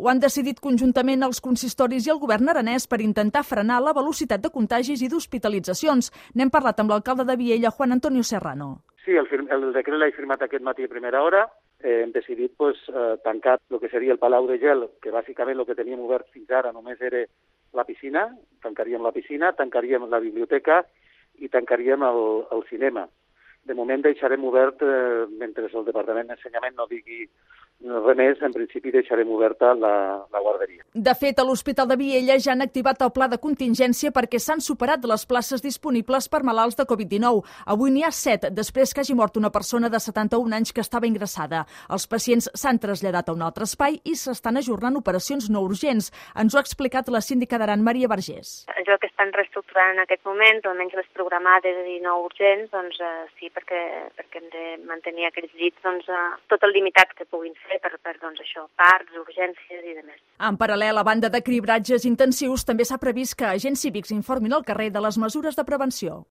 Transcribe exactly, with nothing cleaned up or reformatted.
Ho han decidit conjuntament els consistoris i el govern aranès per intentar frenar la velocitat de contagis i d'hospitalitzacions. N'hem parlat amb l'alcalde de Viella, Juan Antonio Serrano. Sí, el, el decret l'he firmat aquest matí a primera hora. Eh, hem decidit pues, eh, tancar el que seria el Palau de Gel, que bàsicament el que teníem obert fins ara només era la piscina, tancaríem la piscina, tancaríem la biblioteca i tancaríem el, el cinema. De moment deixarem obert, eh, mentre el Departament d'Ensenyament no digui res més, en principi deixarem oberta la, la guarderia. De fet, a l'Hospital de Viella ja han activat el pla de contingència perquè s'han superat les places disponibles per malalts de covid dinou. Avui n'hi ha set, després que hagi mort una persona de setanta-un anys que estava ingressada. Els pacients s'han traslladat a un altre espai i s'estan ajornant operacions no urgents. Ens ho ha explicat la síndica d'Aran, Maria Vergés. Allò que estan reestructurant en aquest moment, almenys les programades i no urgents, doncs eh, sí, perquè, perquè hem de mantenir aquells llits doncs, eh, tot el limitat que puguin fer per, per doncs, això, parts, urgències i demés. En paral·lel, a banda de cribratges intensius, també s'ha previst que agents cívics informin al carrer de les mesures de prevenció.